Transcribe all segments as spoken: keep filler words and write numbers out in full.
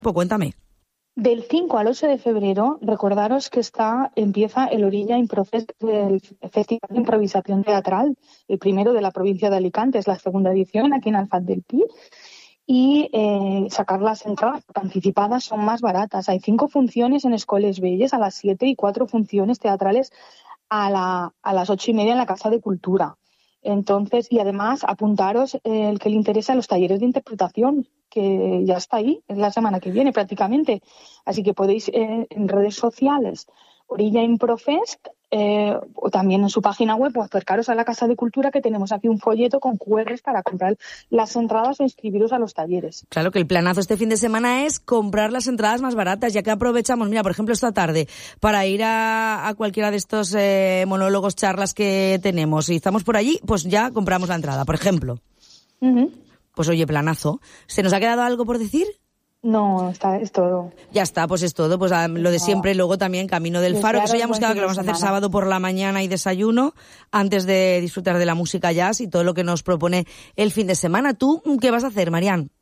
Pues cuéntame. Del cinco al ocho de febrero, recordaros que está empieza el Orilla Improfest, el Festival de Improvisación Teatral, el primero de la provincia de Alicante, es la segunda edición aquí en Alfaz del Pi. Y eh, sacar las entradas anticipadas son más baratas. Hay cinco funciones en Escoles Belles a las siete y cuatro funciones teatrales a, la, a las ocho y media en la Casa de Cultura. Entonces, y además apuntaros eh, el que le interesa los talleres de interpretación, que ya está ahí, es la semana que viene prácticamente. Así que podéis eh, en redes sociales, Orilla Improfest, eh, o también en su página web, o acercaros a la Casa de Cultura, que tenemos aquí un folleto con cu erres para comprar las entradas o inscribiros a los talleres. Claro que el planazo este fin de semana es comprar las entradas más baratas, ya que aprovechamos, mira, por ejemplo, esta tarde, para ir a, a cualquiera de estos eh, monólogos, charlas que tenemos, y estamos por allí, pues ya compramos la entrada, por ejemplo. Uh-huh. Pues oye, planazo. ¿Se nos ha quedado algo por decir? No, está, es todo. Ya está, pues es todo. Pues lo de siempre, luego también Camino del Faro, que eso ya hemos quedado que lo vamos a hacer sábado por la mañana y desayuno, antes de disfrutar de la música jazz y todo lo que nos propone el fin de semana. ¿Tú qué vas a hacer, Marian?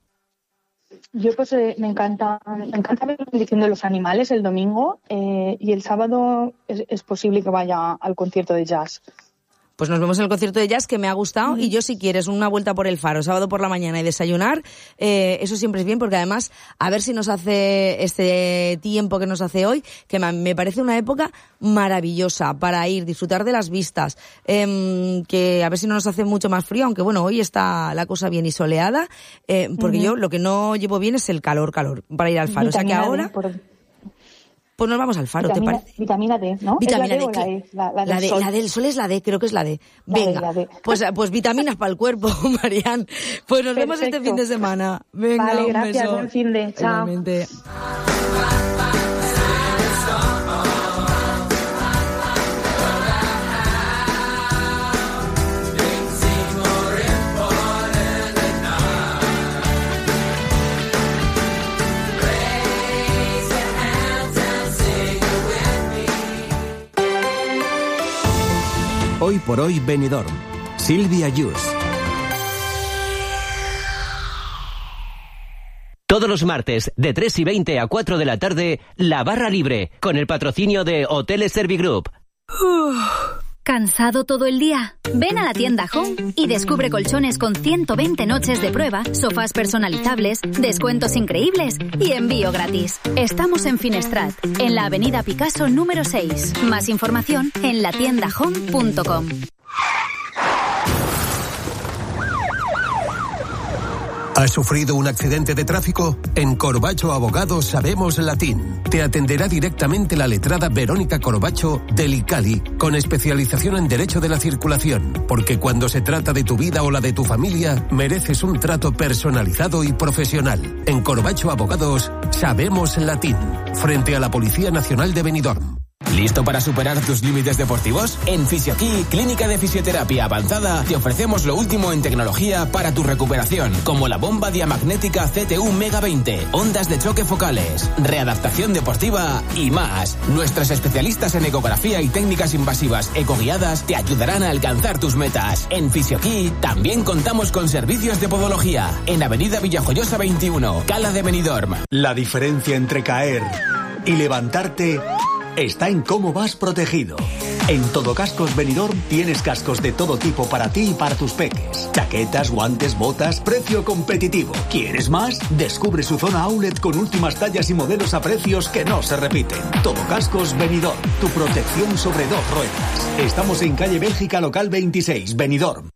Yo pues eh, me encanta me encanta ver la bendición de los animales el domingo eh, y el sábado es, es posible que vaya al concierto de jazz. Pues nos vemos en el concierto de jazz, que me ha gustado, mm. y yo si quieres una vuelta por el Faro, sábado por la mañana y desayunar, eh, eso siempre es bien, porque además, a ver si nos hace este tiempo que nos hace hoy, que me parece una época maravillosa para ir, disfrutar de las vistas, eh, que a ver si no nos hace mucho más frío, aunque bueno, hoy está la cosa bien y soleada, eh, porque mm-hmm. yo lo que no llevo bien es el calor, calor, para ir al Faro. Vitamina o sea que ahora... Por... Pues nos vamos al Faro, vitamina, ¿te parece? Vitamina D, ¿no? Vitamina ¿Es la D, D o la E? La, la, la, del de, sol. la del sol es la D, creo que es la D. Venga, la D. Pues, pues vitaminas para el cuerpo, Marian. Pues nos Perfecto. vemos este fin de semana. Venga, vale, un gracias, beso. buen fin de. Chao. Igualmente. Hoy por hoy Benidorm. Silvia Yus. Todos los martes, de tres y veinte a cuatro de la tarde, La Barra Libre, con el patrocinio de Hoteles Servigroup. ¿Cansado todo el día? Ven a la tienda Home y descubre colchones con ciento veinte noches de prueba, sofás personalizables, descuentos increíbles y envío gratis. Estamos en Finestrat, en la avenida Picasso número seis. Más información en la tienda home punto com. ¿Has sufrido un accidente de tráfico? En Corbacho Abogados sabemos latín. Te atenderá directamente la letrada Verónica Corbacho del ICALI, con especialización en Derecho de la Circulación, porque cuando se trata de tu vida o la de tu familia, mereces un trato personalizado y profesional. En Corbacho Abogados sabemos latín, frente a la Policía Nacional de Benidorm. ¿Listo para superar tus límites deportivos? En Fisioquí, Clínica de Fisioterapia Avanzada, te ofrecemos lo último en tecnología para tu recuperación, como la bomba diamagnética C T U Mega veinte, ondas de choque focales, readaptación deportiva y más. Nuestros especialistas en ecografía y técnicas invasivas ecoguiadas te ayudarán a alcanzar tus metas. En Fisioquí también contamos con servicios de podología, en Avenida Villajoyosa veintiuno, Cala de Benidorm. La diferencia entre caer y levantarte está en cómo vas protegido. En Todo Cascos Benidorm tienes cascos de todo tipo para ti y para tus peques. Chaquetas, guantes, botas, precio competitivo. ¿Quieres más? Descubre su zona outlet con últimas tallas y modelos a precios que no se repiten. Todo Cascos Benidorm, tu protección sobre dos ruedas. Estamos en calle Bélgica, local veintiséis, Benidorm.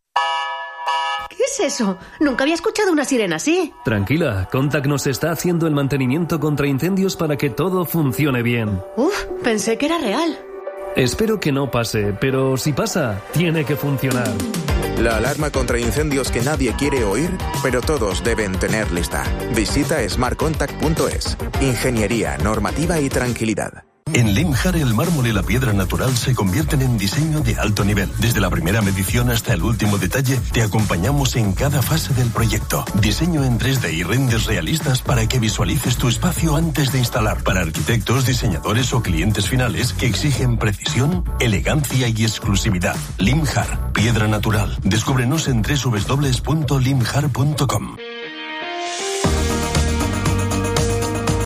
¿Qué es eso? Nunca había escuchado una sirena así. Tranquila, Contact nos está haciendo el mantenimiento contra incendios para que todo funcione bien. Uf, pensé que era real. Espero que no pase, pero si pasa, tiene que funcionar. La alarma contra incendios que nadie quiere oír, pero todos deben tener lista. Visita smart contact punto es. Ingeniería, normativa y tranquilidad. En Limjar el mármol y la piedra natural se convierten en diseño de alto nivel. Desde la primera medición hasta el último detalle, te acompañamos en cada fase del proyecto. Diseño en tres D y renders realistas para que visualices tu espacio antes de instalar. Para arquitectos, diseñadores o clientes finales que exigen precisión, elegancia y exclusividad. Limjar, piedra natural. Descúbrenos en doble u doble u doble u punto limjar punto com.